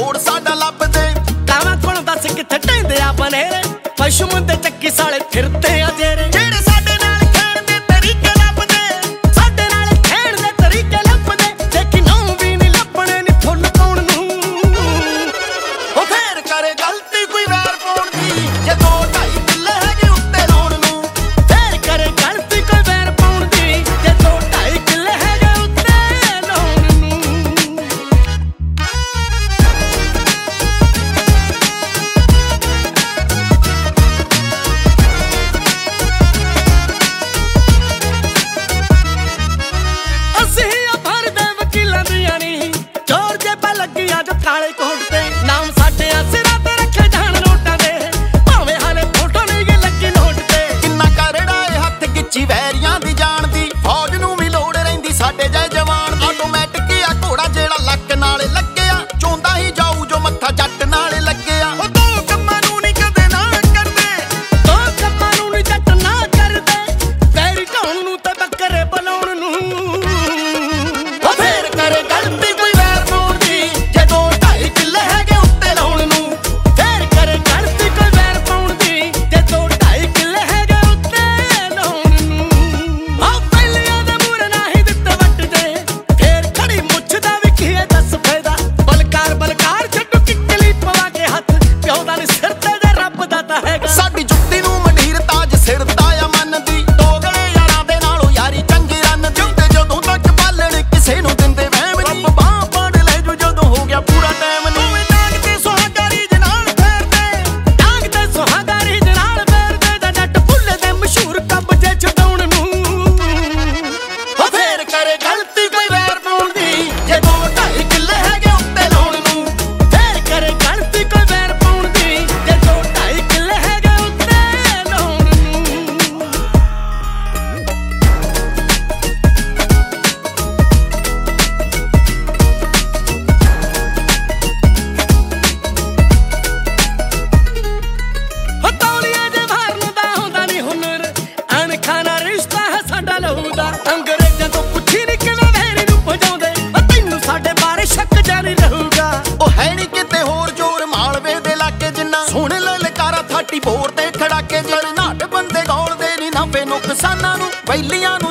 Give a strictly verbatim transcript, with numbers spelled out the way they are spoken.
ਮੋੜ ਸਾਡਾ ਲੱਭਦੇ। ਕਾਵਾਂ ਕੋਲ ਦੱਸ ਕਿੱਥੇ ਢੈਂਦੇ ਆ ਬਨੇਰੇ, ਪਸ਼ੂ ਦੇ ਚੱਕੀ ਸਾਲੇ ਫਿਰਦੇ ਆ ਜੇਰੇ। ਜਿਹੜੇ ਸਾਡੇ ਨਾਲ ਖੇਡ ਦੇ ਤਰੀਕੇ ਲੱਭਦੇ, ਸਾਡੇ ਨਾਲ ਖੇਡ ਦੇ ਤਰੀਕੇ ਲੱਭਦੇ, ਦੇਖੀ ਨੌ ਵੀ ਨਹੀਂ ਲੱਭਣੇ ਨੀ ਫੁੱਲ ਪਾਉਣ ਨੂੰ। ਉਹ ਫੇਰ ਕਰੇ ਗਲਤੀ ਕੋਈ ਵੈਰ ਪਾਉਣ ਦੀ, ਜੇ ਦੋ ਢਾਈ ਕਿੱਲੇ ਹੈਗੇ ਉੱਤੇ ਲਾਉਣ ਨੂੰ। ਫੇਰ ਕਰੇ ਗਲਤੀ ਕੋਈ ਵੈਰ ਪਾਉਣ ਦੀ, ਜੇ ਦੋ ਢਾਈ ਕਿੱਲੇ ਹੈਗੇ ਉੱਤੇ ਲਾਉਣ ਨੂੰ। ਅਸੀਂ ਆ ਭਰਦੇ ਵਕੀਲਾਂ ਦੀਆਂ ਨੀ, ਚੋਰ ਜੇਬਾਂ ਲੱਗੀਆਂ ਜੋ ਕਾਲੇ ਕੋਟ ਤੇ। ਨਾਮ ਸਾਡੇ ਆ ਸਿਰਾਂ ਤੇ ਰੱਖੇ ਜਾਣ ਨੋਟਾਂ ਦੇ, ਭਾਵੇਂ ਹਾਲੇ ਫੋਟੋ ਨਹੀਂ ਗੀ ਲੱਗੀ ਨੋਟ ਤੇ। ਕਿੰਨਾ ਕਰੜਾ ਏ ਹੱਥ ਗਿੱਚੀ ਵੈਰੀਆਂ ਦੀ ਜਾਣ ਦੀ, ਫੌਜ ਨੂੰ ਵੀ ਲੋੜ ਰਹਿੰਦੀ ਸਾਡੇ ਜੈ ਜਵਾਨ ਦੀ। ਆਟੋਮੈਟਿਕ ਆ ਘੋੜਾ ਜਿਹੜਾ ਲੱਕ ਨਾਲੇ ਲੱਗਿਆ, ਚੋਂਦਾ ਹੀ ਜਾਊ ਜੋ ਮੱਥਾ ਜੱਟ ਨਾਲੇ ਲੱਗਿਆ। ਉਹ ਦੋ ਕੰਮਾਂ ਨੂੰ ਨੀ ਕਦੇ ਨਾ ਕਰਦੇ, ਦੋ ਕੰਮਾਂ ਨੂੰ ਨੀ ਜੱਟ ਨਾ ਕਰਦੇ, ਵੈਰੀ ਢਾਉਣ ਨੂੰ ਤੇ ਬੱਕਰੇ ਬੁਲਾਉਣ ਨੂੰ। ਉਹ ਫੇਰ ਕਰੇ ਗਲਤੀ ਕੋਈ ਵੈਰ ਪਾਉਣ ਦੀ, ਜੇ ਦੋ ਢਾਈ ਕਿੱਲੇ ਹੈਗੇ ਉੱਤੇ ਲਾਉਣ ਨੂੰ। ਫੇਰ ਕਰੇ ਗਲਤੀ ਕੋਈ ਵੈਰ ਪਾਉਣ ਦੀ, ਜੇ ਦੋ ਢਾਈ ਕਿੱਲੇ ਹੈਗੇ ਉੱਤੇ ਲਾਉਣ ਨੂੰ। ਆਹ ਪਹਿਲੀਆਂ ਦੇ ਮੂਹਰੇ ਨਾ ਹੀ ਦਿੱਤੇ ਵੱਟਦੇ, ਫੇਰ ਖੜੀ ਮੁੱਛ ਦਾ ਵੀ ਕੀ ਹੈ ਦੱਸ ਫਾਇਦਾ। ਬਲਕਾਰ ਬਲਕਾਰ ਛੱਡੂ ਕਿੱਕਲੀ ਪਵਾ ਕੇ ਹੱਥ, ਪਿਓ ਦਾ ਨੀ ਸਿਰ ਤੇ ਦੇ ਰੱਬ ਦਾ ਤਾਂ ਹੈਗਾ। ਸਾਡੀ ਜੁੱਤੀ ਨੂੰ ਮੰਡੀਰ ਤਾਜ ਸਿਰ ਦਾ ਆ ਮੰਨਦੀ, ਦੋ ਗਲੇ ਯਾਰਾਂ ਦੇ ਨਾਲੋਂ ਯਾਰੀ ਚੰਗੀ ਰੰਨ ਜਿਉਂਦੇ। ਜਦੋਂ ਤੱਕ ਬਾਲਣ ਕਿਸੇ ਨੂੰ ਦਿੰਦੇ ਵਹਿਮ ਨੀ, ਰੱਬ ਬਾਂਹ ਫੜ ਲੈ ਜੂ ਜਦੋਂ ਹੋ ਗਿਆ ਪੂਰਾ ਟਾਈਮ ਨੀ। ਓਵੇਂ ਡਾਂਗ ਤੇ ਸੁਹਾਗਾਰੀ ਦੇ ਨਾਲ ਫੇਰਦੇ, ਡਾਂਗ ਤੇ ਸੁਹਾਗਾਰੀ ਦੇ ਨਾਲ ਫੇਰਦੇ, ਦਾ ਜੱਟ ਭੁੱਲੇ ਦੇ ਮਸ਼ਹੂਰ ਕਬਜੇ ਛਡਾਉਣ ਨੂੰ। ਉਹ ਫੇਰ ਕਰੇ ਗਲਤੀ ਕੋਈ ਵੈਰ ਪਾਉਣ ਦੀ, ਜੇ ਦੋ ਢਾਈ ਕਿੱਲੇ ਹੈਗੇ ਉੱਤੇ ਲਾਉਣ ਨੂੰ। ਫੇਰ ਕਰੇ ਗਲਤੀ ਕੋਈ ਵੈਰ ਪਾਉਣ ਦੀ, ਜੇ ਦੋ ਢਾਈ ਕਿੱਲੇ ਹੈਗੇ ਉੱਤੇ ਲਾਉਣ ਨੂੰ। ਹੋ ਤੌਲੀਏ ਦੇ ਮਾਰਨ ਦਾ ਹੁੰਦਾ ਨੀ ਹੁਨਰ, ਅਣਖਾਂ ਨਾਲ ਰਿਸ਼ਤਾ ਹੈ ਸਾਡਾ ਲਹੂ ਦਾ। ਅੰਗਰੇਜ਼ਾਂ ਤੋਂ ਪੁੱਛੀ ਨੀ ਕਿਵੇਂ ਵੈਰੀ ਨੂੰ ਭਜਾਉਂਦੇ, ਉਹ ਤੈਨੂੰ ਸਾਡੇ ਬਾਰੇ ਸ਼ੱਕ ਜਾਰੀ ਰਹੂਗਾ। ਉਹ ਹੈ ਨੀ ਕਿਤੇ ਹੋਰ ਜੋਰ ਮਾਲਵੇ ਦੇ ਇਲਾਕੇ ਜਿੰਨਾ, ਸੁਣ ਲਲਕਾਰਾ ਥਾਟੀ ਬੋਰ ਤੇ ਖੜਾਕੇ। ਜਲ ਨਾਟ ਬੰਦੇ ਗੌਲਦੇ ਨੀ ਨਾਪੇ ਨੁਕਸਾਨਾਂ ਨੂੰ, ਵੈਲੀਆਂ ਨੂੰ